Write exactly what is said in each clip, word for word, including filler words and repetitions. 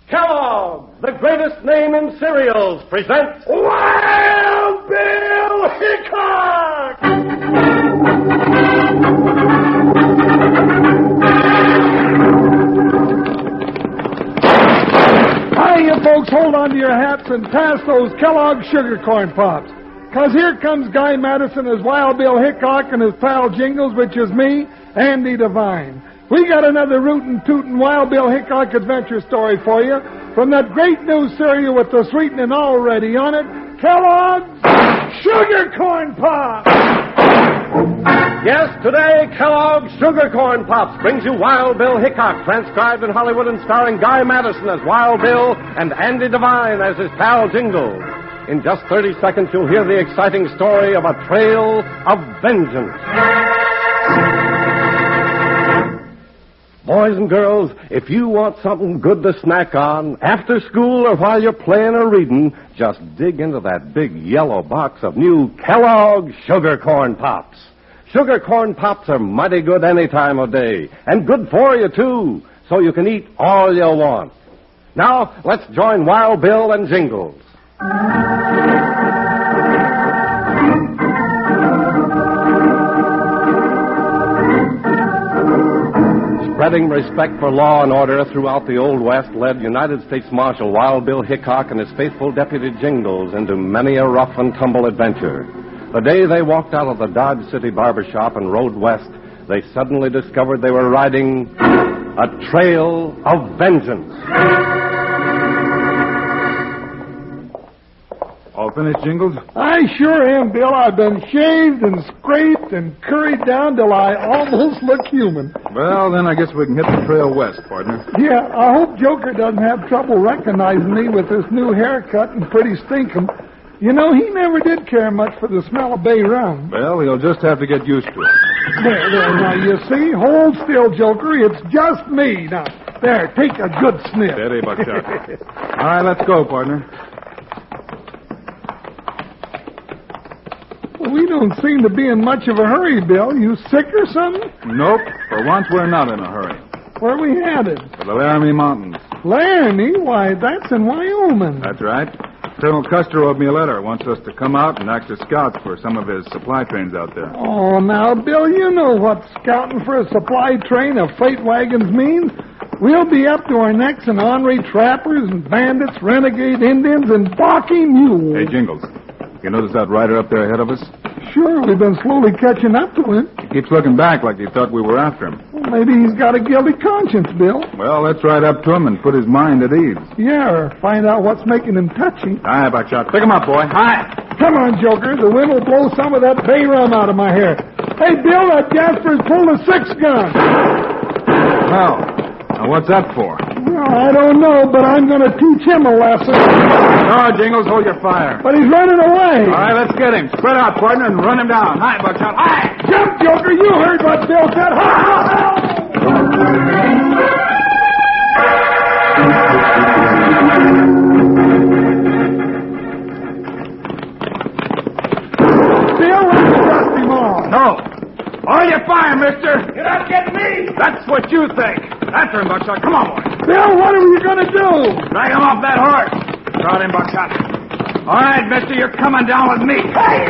Kellogg, the greatest name in cereals, presents Wild Bill Hickok! Hi, you folks, hold on to your hats and pass those Kellogg Sugar Corn Pops. Because here comes Guy Madison as Wild Bill Hickok and his pal Jingles, which is me, Andy Devine. We got another rootin' tootin' Wild Bill Hickok adventure story for you from that great new cereal with the sweetening already on it, Kellogg's Sugar Corn Pops! Yes, today, Kellogg's Sugar Corn Pops brings you Wild Bill Hickok, transcribed in Hollywood and starring Guy Madison as Wild Bill and Andy Devine as his pal Jingles. In just thirty seconds, you'll hear the exciting story of a trail of vengeance. Boys and girls, if you want something good to snack on, after school or while you're playing or reading, just dig into that big yellow box of new Kellogg's Sugar Corn Pops. Sugar Corn Pops are mighty good any time of day, and good for you, too, so you can eat all you want. Now, let's join Wild Bill and Jingles. Spreading respect for law and order throughout the Old West led United States Marshal Wild Bill Hickok and his faithful deputy Jingles into many a rough and tumble adventure. The day they walked out of the Dodge City barbershop and rode west, they suddenly discovered they were riding a trail of vengeance. All finished, Jingles? I sure am, Bill. I've been shaved and scraped and curried down till I almost look human. Well, then I guess we can hit the trail west, partner. Yeah, I hope Joker doesn't have trouble recognizing me with this new haircut and pretty stinkum. You know, he never did care much for the smell of bay rum. Well, he'll just have to get used to it. There, there, now, you see? Hold still, Joker. It's just me. Now, there, take a good sniff. Steady, Buckshot. All right, let's go, partner. Well, we don't seem to be in much of a hurry, Bill. You sick or something? Nope. For once, we're not in a hurry. Where are we headed? For the Laramie Mountains. Laramie? Why, that's in Wyoming. That's right. Colonel Custer wrote me a letter. Wants us to come out and act as scouts for some of his supply trains out there. Oh, now, Bill, you know what scouting for a supply train of freight wagons means. We'll be up to our necks in ornery trappers and bandits, renegade Indians, and balky mules. Hey, Jingles, you notice that rider up there ahead of us? Sure, we've been slowly catching up to him. He keeps looking back like he thought we were after him. Well, maybe he's got a guilty conscience, Bill. Well, let's ride up to him and put his mind at ease. Yeah, or find out what's making him touchy. Hi, Buckshot. Pick him up, boy. Hi. Come on, Joker. The wind will blow some of that bay rum out of my hair. Hey, Bill, that Jasper's pulled a six-gun. Well, now what's that for? Well, I don't know, but I'm going to teach him a lesson. No, Jingles, hold your fire. But he's running away. All right, let's get him. Spread out, partner, and run him down. Hi, Buckshot. Hi. Jump, Joker. You heard what Bill said. Bill, let's dust him off. No. Hold your fire, mister. You're not getting me! That's what you think. After him, Buckshot. Come on, boy. Bill, what are you going to do? Drag him off that horse. Crowd him, Buckshot. All right, mister, you're coming down with me. Hey!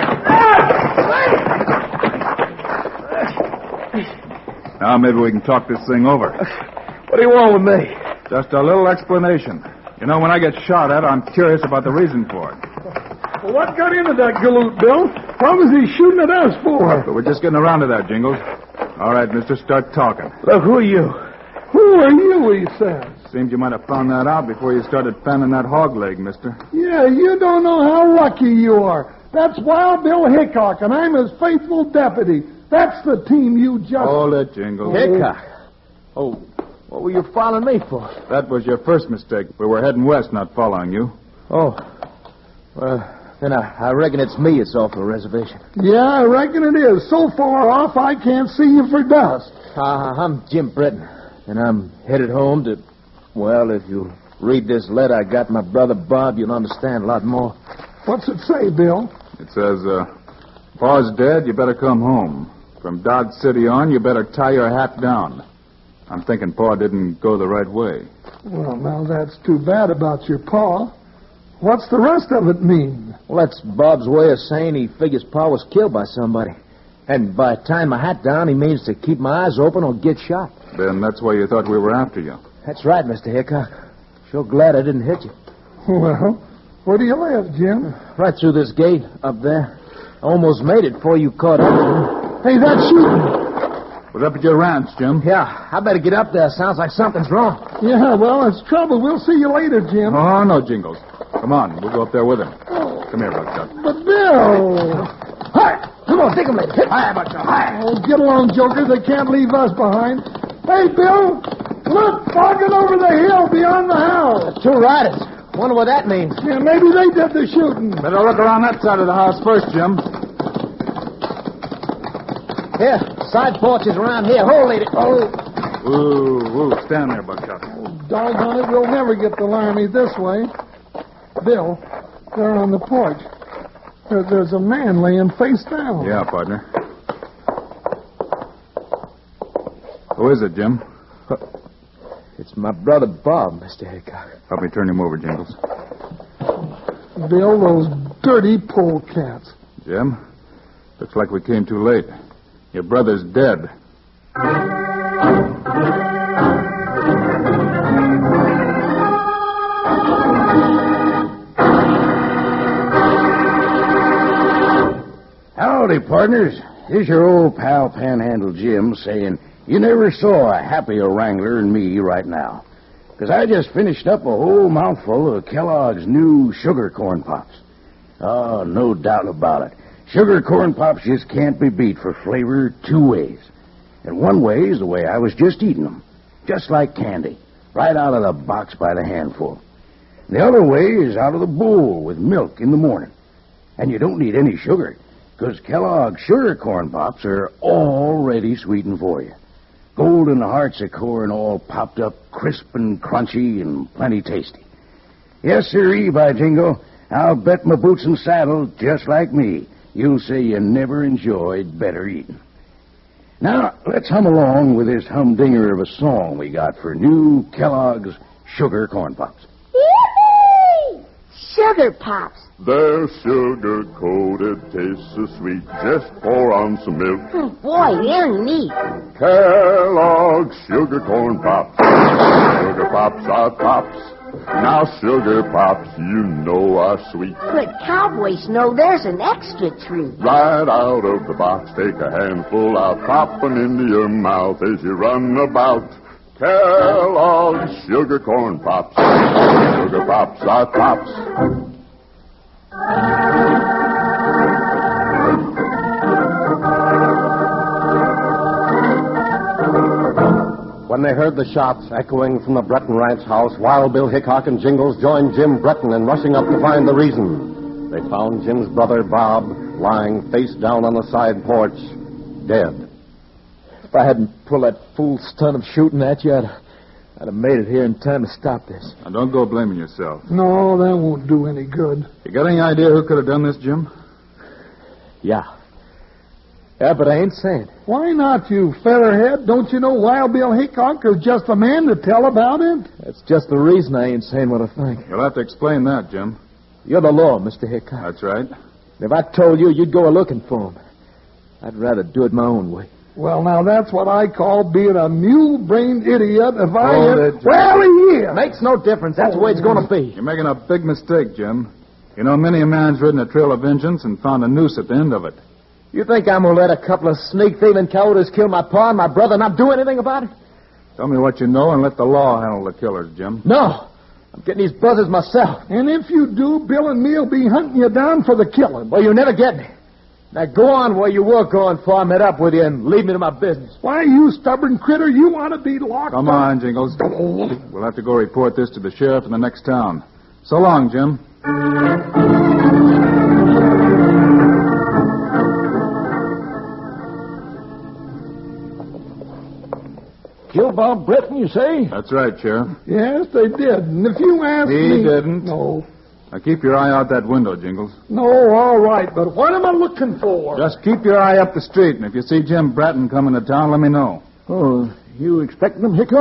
Now maybe we can talk this thing over. What do you want with me? Just a little explanation. You know, when I get shot at, I'm curious about the reason for it. Well, what got into that galoot, Bill? What was he shooting at us for? But we're just getting around to that, Jingles. All right, mister, start talking. Look, who are you? Who are you, he says. Seems you might have found that out before you started fanning that hog leg, mister. Yeah, you don't know how lucky you are. That's Wild Bill Hickok, and I'm his faithful deputy. That's the team you just... Hold it, Jingles. Hickok. Oh, what were you following me for? That was your first mistake. We were heading west, not following you. Oh. Well, then I, I reckon it's me it's off the reservation. Yeah, I reckon it is. So far off, I can't see you for dust. Uh, I'm Jim Britton, and I'm headed home to... Well, if you read this letter I got my brother Bob, you'll understand a lot more. What's it say, Bill? It says, uh, Pa's dead, you better come home. From Dodge City on, you better tie your hat down. I'm thinking Pa didn't go the right way. Well, now that's too bad about your pa. What's the rest of it mean? Well, that's Bob's way of saying he figures Pa was killed by somebody. And by tying my hat down, he means to keep my eyes open or get shot. Then that's why you thought we were after you. That's right, Mister Hickok. Sure glad I didn't hit you. Well, where do you live, Jim? Right through this gate up there. Almost made it before you caught up. Hey, that's shooting. What's up at your ranch, Jim? Yeah, I better get up there. Sounds like something's wrong. Yeah, well, it's trouble. We'll see you later, Jim. Oh, no, Jingles. Come on, we'll go up there with him. Come here, Buckshot. But, Bill... Hi! Come on, take him later. Hi, Buckshot. Hi! Oh, get along, Joker. They can't leave us behind. Hey, Bill! Look, fogging over the hill beyond the house. Two riders. Wonder what that means. Yeah, maybe they did the shooting. Better look around that side of the house first, Jim. Here, side porches around here. Hold it. Oh. Ooh, ooh, stand there, Buckshot. Oh, doggone it, we'll never get the Laramie this way. Bill, they're on the porch. There, there's a man laying face down. Yeah, partner. Who is it, Jim? It's my brother Bob, Mister Hickok. Help me turn him over, Jingles. Bill, those dirty polecats. Jim, looks like we came too late. Your brother's dead. Howdy, partners. Here's your old pal Panhandle Jim saying you never saw a happier wrangler than me right now. Because I just finished up a whole mouthful of Kellogg's new sugar corn pops. Oh, no doubt about it. Sugar corn pops just can't be beat for flavor two ways. And one way is the way I was just eating them. Just like candy. Right out of the box by the handful. The other way is out of the bowl with milk in the morning. And you don't need any sugar. Because Kellogg's sugar corn pops are already sweetened for you. Golden hearts of corn all popped up crisp and crunchy and plenty tasty. Yes, sirree, by jingo. I'll bet my boots and saddle, just like me, you'll say you never enjoyed better eating. Now, let's hum along with this humdinger of a song we got for new Kellogg's Sugar Corn Pops. Yippee! Sugar Pops. They're sugar-coated, tastes so sweet. Just pour on some milk. Oh, boy, they're neat. Kellogg's Sugar Corn Pops. Sugar Pops are pops. Now Sugar Pops, you know, are sweet. But cowboys know there's an extra treat. Right out of the box, take a handful out, pop 'em into your mouth as you run about. Kellogg's Sugar Corn Pops. Sugar Pops are pops. When they heard the shots echoing from the Breton Ranch house, Wild Bill Hickok and Jingles joined Jim Breton in rushing up to find the reason. They found Jim's brother, Bob, lying face down on the side porch, dead. If I hadn't pulled that fool stunt of shooting at you, I'd, I'd have made it here in time to stop this. Now, don't go blaming yourself. No, that won't do any good. You got any idea who could have done this, Jim? Yeah. Yeah, but I ain't saying. Why not, you featherhead? Don't you know Wild Bill Hickok is just the man to tell about it? That's just the reason I ain't saying what I think. You'll have to explain that, Jim. You're the law, Mister Hickok. That's right. If I told you, you'd go a-looking for him. I'd rather do it my own way. Well, now, that's what I call being a mule-brained idiot if I... Hold had... it, Jim. Well, he is. Makes no difference. That's the way it's going to be. You're making a big mistake, Jim. You know, many a man's ridden a trail of vengeance and found a noose at the end of it. You think I'm going to let a couple of sneak-thieving cowards kill my pa and my brother and not do anything about it? Tell me what you know and let the law handle the killers, Jim. No. I'm getting these brothers myself. And if you do, Bill and me'll be hunting you down for the killing. Well, you'll never get me. Now, go on where you were going before I met up with you and leave me to my business. Why, you stubborn critter, you want to be locked Come up. on, Jingles. We'll have to go report this to the sheriff in the next town. So long, Jim. Kill Bob Breton, you say? That's right, Sheriff. Yes, they did. And if you ask He me... didn't. No. Now keep your eye out that window, Jingles. No, all right, but what am I looking for? Just keep your eye up the street, and if you see Jim Bratton coming to town, let me know. Oh, you expecting him, Hickok?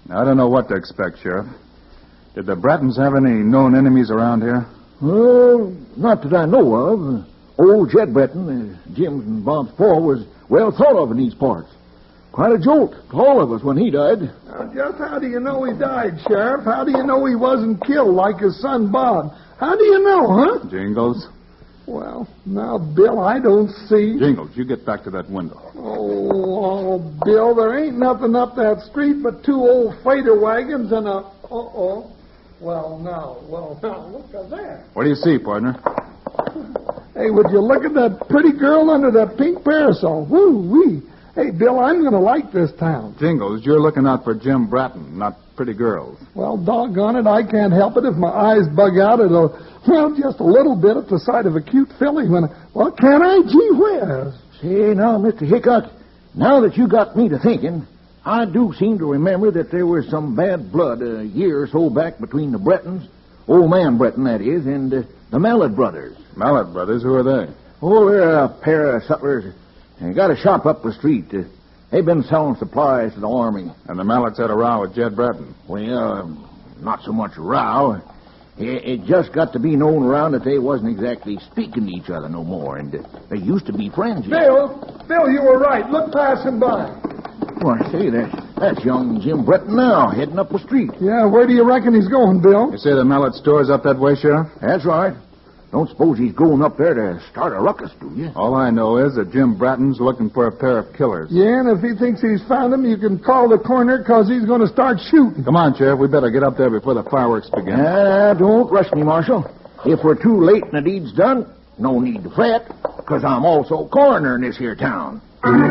I don't know what to expect, Sheriff. Did the Brettons have any known enemies around here? Well, not that I know of. Old Jed Breton, uh, Jim's and Bob's pa, was well thought of in these parts. Quite a jolt to all of us when he died. Now, just how do you know he died, Sheriff? How do you know he wasn't killed like his son Bob? How do you know, huh? Jingles. Well, now, Bill, I don't see. Jingles, you get back to that window. Oh, oh, Bill, there ain't nothing up that street but two old freighter wagons and a... Uh-oh. Well, now, well, now, look at that. What do you see, partner? Hey, would you look at that pretty girl under that pink parasol? Woo-wee. Hey, Bill, I'm going to like this town. Jingles, you're looking out for Jim Bratton, not pretty girls. Well, doggone it, I can't help it if my eyes bug out at a, well, just a little bit at the sight of a cute filly when, well, can I? Gee whiz. See, now, Mister Hickok, now that you got me to thinking, I do seem to remember that there was some bad blood a year or so back between the Brettons, old man Breton, that is, and uh, the Mallet brothers. Mallet brothers, who are they? Oh, they're a pair of sutlers. They got a shop up the street. Uh, they've been selling supplies to the army. And the Mallets had a row with Jed Bratton. Well, uh, not so much a row. It, it just got to be known around that they wasn't exactly speaking to each other no more, and uh, they used to be friends. Bill, Bill, you were right. Look passing by. Well, say, that's, that's young Jim Breton now, heading up the street. Yeah, where do you reckon he's going, Bill? You say the Mallet store's up that way, Sheriff? That's right. Don't suppose he's going up there to start a ruckus, do you? All I know is that Jim Bratton's looking for a pair of killers. Yeah, and if he thinks he's found them, you can call the coroner because he's going to start shooting. Come on, Sheriff. We better get up there before the fireworks begin. Ah, uh, don't rush me, Marshal. If we're too late and the deed's done, no need to fret, because I'm also coroner in this here town.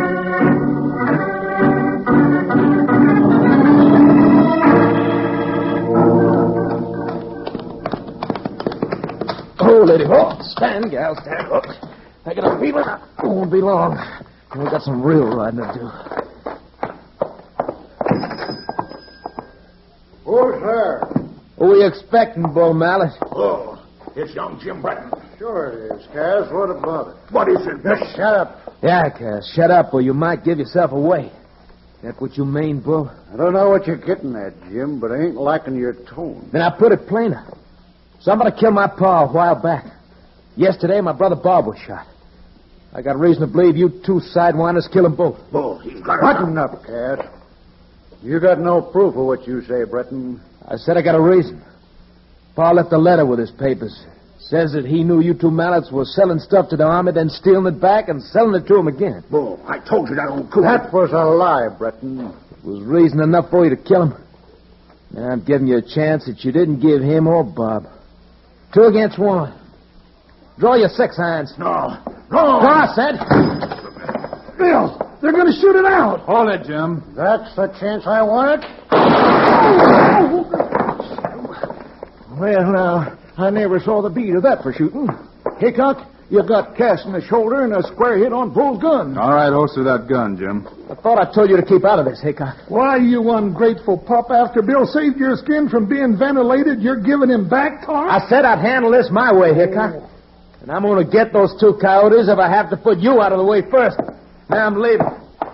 Oh, lady, oh, stand, gal, stand. Oh, I got a feeling it won't be long. We got some real riding to do. Who's there? Who are you expecting, Bull Mallet? Oh, it's young Jim Breton. Sure it is, Cass. What about it? What is it? Just shut up. Yeah, Cass, shut up or you might give yourself away. That what you mean, Bull? I don't know what you're getting at, Jim, but I ain't liking your tone. Then I put it plainer. Somebody killed my pa a while back. Yesterday, my brother Bob was shot. I got reason to believe you two sidewinders killed them both. Bull, he's got Button up, Cass. You got no proof of what you say, Breton. I said I got a reason. Pa left a letter with his papers. Says that he knew you two Mallets were selling stuff to the army, then stealing it back and selling it to him again. Bull, I told you that old coot. That was a lie, Breton. It was reason enough for you to kill him. Now I'm giving you a chance that you didn't give him or Bob. Two against one. Draw your six irons. No. No. Draw, I said. Bill, they're going to shoot it out. Hold it, Jim. That's the chance I wanted. Well, now, I never saw the beat of that for shooting. Hickok, you got Cass in the shoulder and a square hit on Bull's gun. All right, holster that gun, Jim. I thought I told you to keep out of this, Hickok. Why, you ungrateful pup, after Bill saved your skin from being ventilated, you're giving him back talk? I said I'd handle this my way, Hickok. Oh. And I'm going to get those two coyotes if I have to put you out of the way first. Now I'm leaving.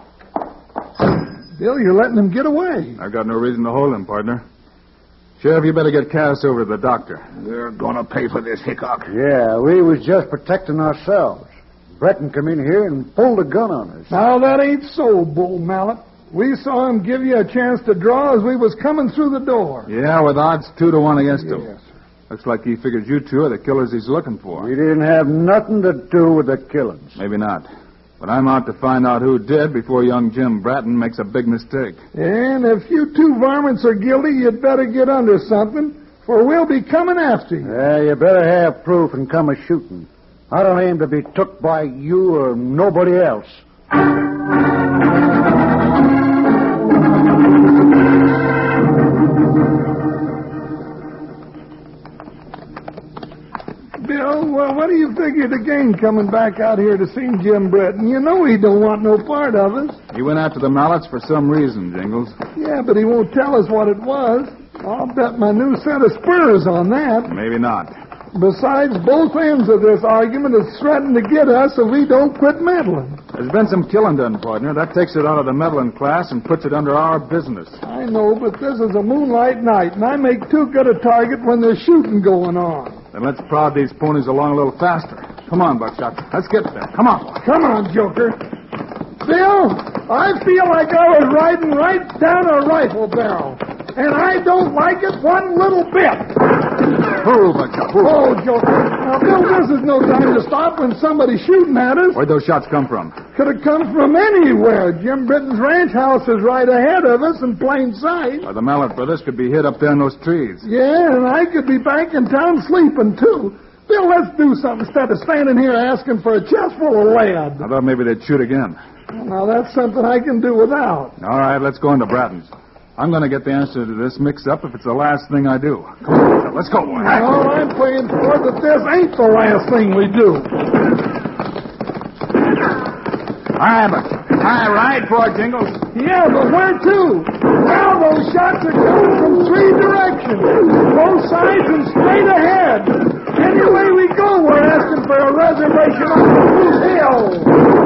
Bill, you're letting him get away. I've got no reason to hold him, partner. Sheriff, you better get Cass over to the doctor. You're going to pay for this, Hickok. Yeah, we was just protecting ourselves. Breton come in here and pulled a gun on us. Now, that ain't so, Bull Mallet. We saw him give you a chance to draw as we was coming through the door. Yeah, with odds two to one against him. Yes, sir. Looks like he figures you two are the killers he's looking for. We didn't have nothing to do with the killings. Maybe not. But I'm out to find out who did before young Jim Bratton makes a big mistake. And if you two varmints are guilty, you'd better get under something, for we'll be coming after you. Yeah, you better have proof and come a-shooting. I don't aim to be took by you or nobody else. Bill, well, what do you figure to gain coming back out here to see Jim Breton? You know he don't want no part of us. He went after the Mallets for some reason, Jingles. Yeah, but he won't tell us what it was. I'll bet my new set of spurs on that. Maybe not. Besides, both ends of this argument is threatening to get us if we don't quit meddling. There's been some killing done, partner. That takes it out of the meddling class and puts it under our business. I know, but this is a moonlight night, and I make too good a target when there's shooting going on. Then let's prod these ponies along a little faster. Come on, Buckshot. Let's get there. Come on. Come on, Joker. Bill, I feel like I was riding right down a rifle barrel, and I don't like it one little bit. Whoa, Buckshot. Whoa. Oh, Joker. Now, Bill, this is no time to stop when somebody's shooting at us. Where'd those shots come from? Could have come from anywhere. Jim Britton's ranch house is right ahead of us in plain sight. Why, the Mallet brothers could be hid up there in those trees. Yeah, and I could be back in town sleeping, too. Bill, let's do something instead of standing here asking for a chest full of lead. I thought maybe they'd shoot again. Now, that's something I can do without. All right, let's go into Bratton's. I'm going to get the answer to this mix-up if it's the last thing I do. Come on, let's go. All I'm playing for that this ain't the last thing we do. All right, but I ride for it, Jingles. Yeah, but where to? Now those shots are coming from three directions. Both sides and straight ahead. Any way we go, we're asking for a reservation on the Blue Hill.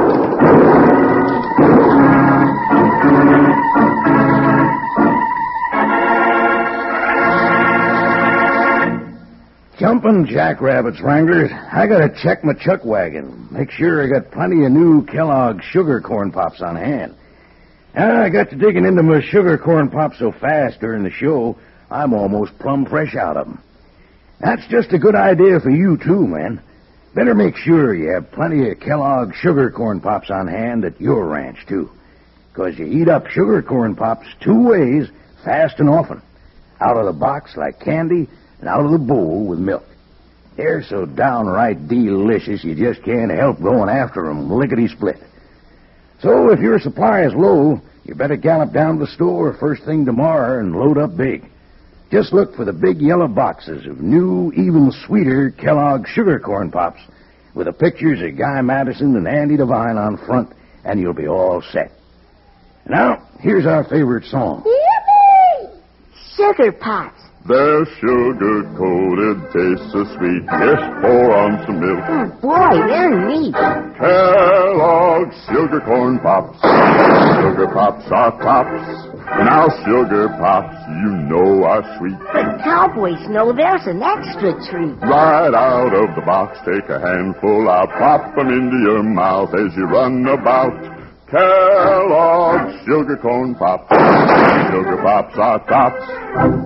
Jumping jackrabbits, Wranglers. I gotta check my chuck wagon. Make sure I got plenty of new Kellogg's sugar corn pops on hand. I got to digging into my sugar corn pops so fast during the show, I'm almost plumb fresh out of them. That's just a good idea for you, too, man. Better make sure you have plenty of Kellogg's sugar corn pops on hand at your ranch, too. Because you eat up sugar corn pops two ways, fast and often. Out of the box like candy, and out of the bowl with milk. They're so downright delicious you just can't help going after them lickety-split. So if your supply is low, you better gallop down to the store first thing tomorrow and load up big. Just look for the big yellow boxes of new, even sweeter Kellogg's sugar corn pops with the pictures of Guy Madison and Andy Devine on front, and you'll be all set. Now, here's our favorite song. Yippee! Sugar Pops. They're sugar-coated, taste so sweet. Just pour on some milk. Oh, boy, they're neat. Kellogg's Sugar Corn Pops. Sugar Pops are pops. Now Sugar Pops, you know are sweet. But cowboys know there's an extra treat. Right out of the box, take a handful out, pop 'em into your mouth as you run about. Kellogg's Sugar Corn Pops. Sugar Pops are tops.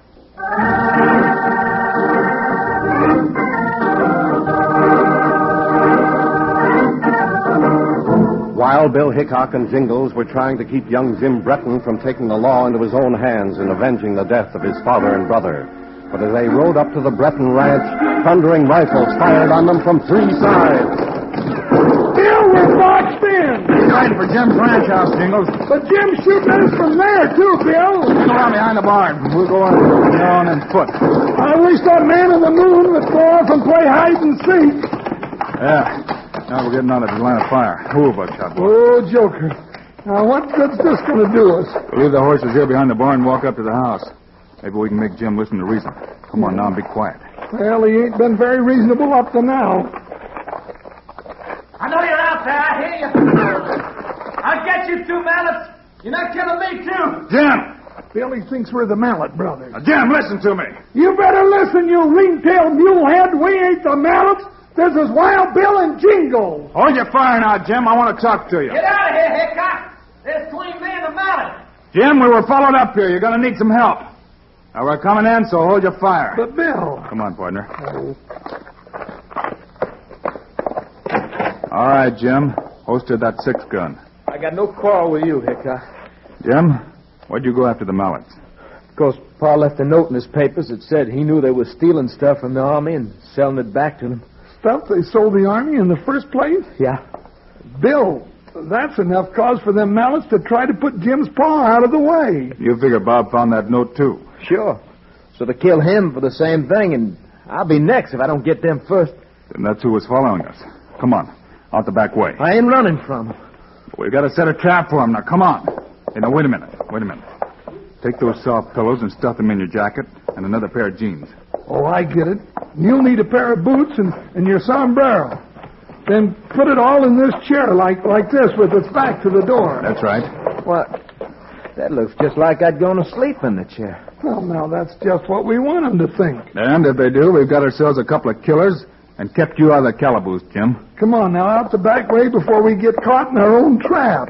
While Bill Hickok and Jingles were trying to keep young Jim Bretton from taking the law into his own hands and avenging the death of his father and brother. But as they rode up to the Bretton ranch, thundering rifles fired on them from three sides. Bill, we're boxed in. He's riding for Jim's ranch house, Jingles. But Jim's shooting at us from there, too, Bill. Hang around behind the barn. We'll go on, on and foot. I wish that man in the moon would go off and play hide and seek. Yeah. Now we're getting out of his line of fire. Move, Buckshot. Oh, Joker. Now, what good's this going to do us? We'll leave the horses here behind the barn and walk up to the house. Maybe we can make Jim listen to reason. Come on now and be quiet. Well, he ain't been very reasonable up to now. I know you're out there. I hear you. I'll get you two mallets. You're not killing me, too. Jim! Bill, he thinks we're the Mallet brothers. Now, Jim, listen to me. You better listen, you ring-tailed mulehead. We ain't the Mallets. This is Wild Bill and Jingles. Hold your fire now, Jim. I want to talk to you. Get out of here, Hickok. There's between me and the mallet. Jim, we were followed up here. You're going to need some help. Now, we're coming in, so hold your fire. But, Bill... Come on, partner. All right, Jim. Holster that six-gun. I got no quarrel with you, Hickok. Jim, why'd you go after the Mallets? Because Pa left a note in his papers that said he knew they were stealing stuff from the Army and selling it back to them. Stuff they sold the Army in the first place? Yeah. Bill, that's enough cause for them Mallets to try to put Jim's paw out of the way. You figure Bob found that note, too. Sure. So they kill him for the same thing, and I'll be next if I don't get them first. Then that's who was following us. Come on. Out the back way. I ain't running from them. We've got to set a trap for him. Now, come on. Hey, now, wait a minute. Wait a minute. Take those soft pillows and stuff them in your jacket and another pair of jeans. Oh, I get it. You'll need a pair of boots and, and your sombrero. Then put it all in this chair like like this with its back to the door. That's right. What? That looks just like I'd gone to sleep in the chair. Well, now, that's just what we want them to think. And if they do, we've got ourselves a couple of killers and kept you out of the calaboose, Jim. Come on, now, out the back way before we get caught in our own trap.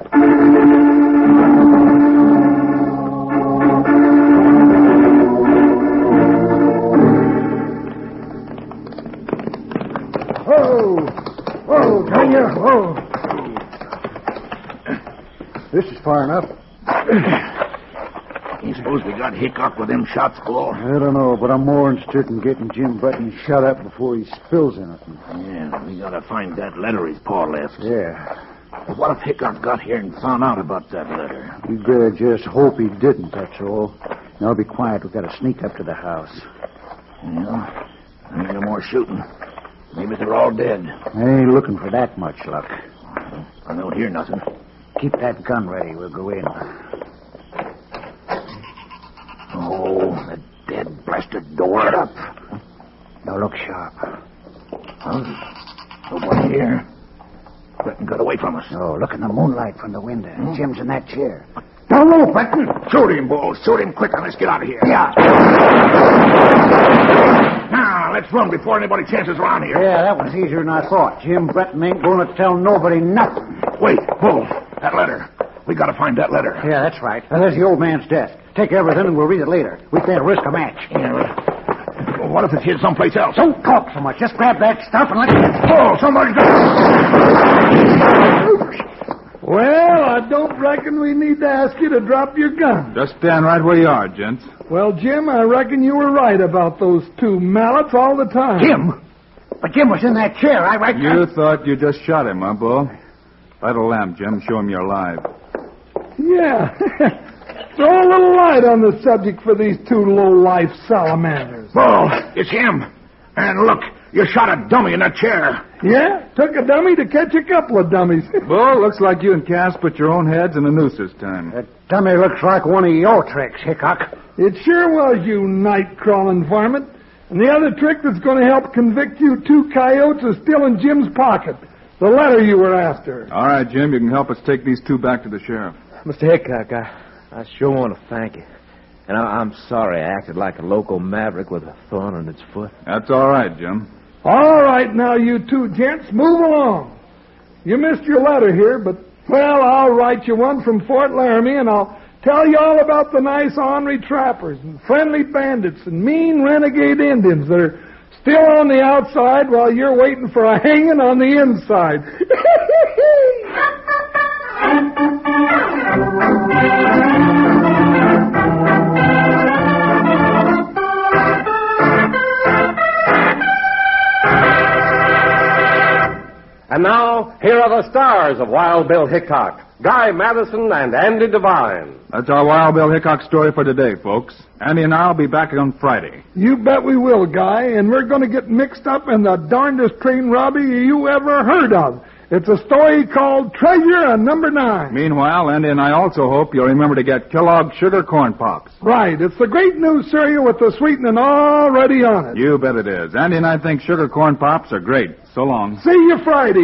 Whoa! Whoa, Tanya! Whoa! This is far enough. You suppose we got Hickok with them shots galore? I don't know, but I'm more interested in getting Jim Breton shut up before he spills anything. Yeah, we gotta find that letter his pa left. Yeah. But what if Hickok got here and found out about that letter? We better just hope he didn't, that's all. Now be quiet. We've got to sneak up to the house. Yeah, I need no more shooting. Maybe they're all dead. I ain't looking for that much luck. I don't hear nothing. Keep that gun ready. We'll go in. Oh, the dead blasted door. Shut up. Now look sharp. Huh? Nobody here. Breton got away from us. Oh, look in the moonlight from the window. Hmm? Jim's in that chair. Don't move, Breton. Shoot him, Bull. Shoot him quick and let's get out of here. Yeah. Now, let's run before anybody chances around here. Yeah, that was easier than I thought. Jim Breton ain't going to tell nobody nothing. Wait, Bull. That letter. We got to find that letter. Yeah, that's right. Now, there's the old man's desk. Take everything and we'll read it later. We can't risk a match. Yeah, well, what if it's hid someplace else? Don't talk so much. Just grab that stuff and let's get... Oh, somebody's got... Well, I don't reckon we need to ask you to drop your gun. Just stand right where you are, gents. Well, Jim, I reckon you were right about those two mallets all the time. Jim? But Jim was in that chair. I reckon... You thought you just shot him, huh, Bull? Light a lamp, Jim. Show him you're alive. Yeah. Throw a little light on the subject for these two low-life salamanders. Bull, it's him. And look, you shot a dummy in that chair. Yeah? Took a dummy to catch a couple of dummies. Bull, looks like you and Cass put your own heads in the noose this time. That dummy looks like one of your tricks, Hickok. It sure was, you night-crawling varmint. And the other trick that's going to help convict you two coyotes is still in Jim's pocket. The letter you were after. All right, Jim, you can help us take these two back to the sheriff. Mister Hickok, I, I sure want to thank you. And I, I'm sorry I acted like a local maverick with a thorn in its foot. That's all right, Jim. All right, now, you two gents, move along. You missed your letter here, but, well, I'll write you one from Fort Laramie, and I'll tell you all about the nice ornery trappers and friendly bandits and mean renegade Indians that are still on the outside while you're waiting for a hanging on the inside. And now, here are the stars of Wild Bill Hickok, Guy Madison and Andy Devine. That's our Wild Bill Hickok story for today, folks. Andy and I'll be back on Friday. You bet we will, Guy, and we're going to get mixed up in the darndest train robbery you ever heard of. It's a story called Treasure on Number Nine. Meanwhile, Andy and I also hope you'll remember to get Kellogg's Sugar Corn Pops. Right. It's the great new cereal with the sweetening already on it. You bet it is. Andy and I think Sugar Corn Pops are great. So long. See you Friday.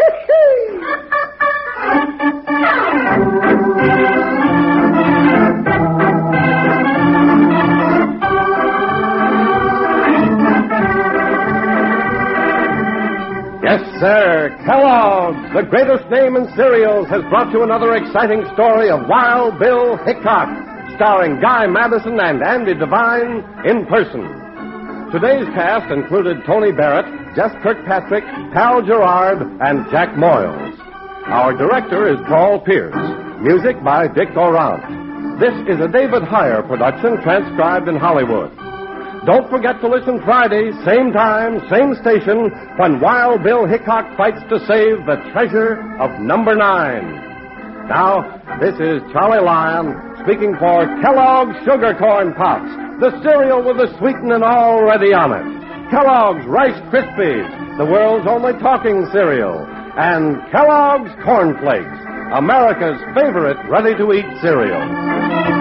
Yes, sir. Kellogg's, the greatest name in cereals, has brought you another exciting story of Wild Bill Hickok, starring Guy Madison and Andy Devine in person. Today's cast included Tony Barrett, Jess Kirkpatrick, Hal Gerard, and Jack Moyles. Our director is Paul Pierce. Music by Dick Orant. This is a David Heyer production transcribed in Hollywood. Don't forget to listen Friday, same time, same station, when Wild Bill Hickok fights to save the treasure of Number Nine. Now, this is Charlie Lyon speaking for Kellogg's Sugar Corn Pops, the cereal with the sweetening already on it. Kellogg's Rice Krispies, the world's only talking cereal. And Kellogg's Corn Flakes, America's favorite ready-to-eat cereal.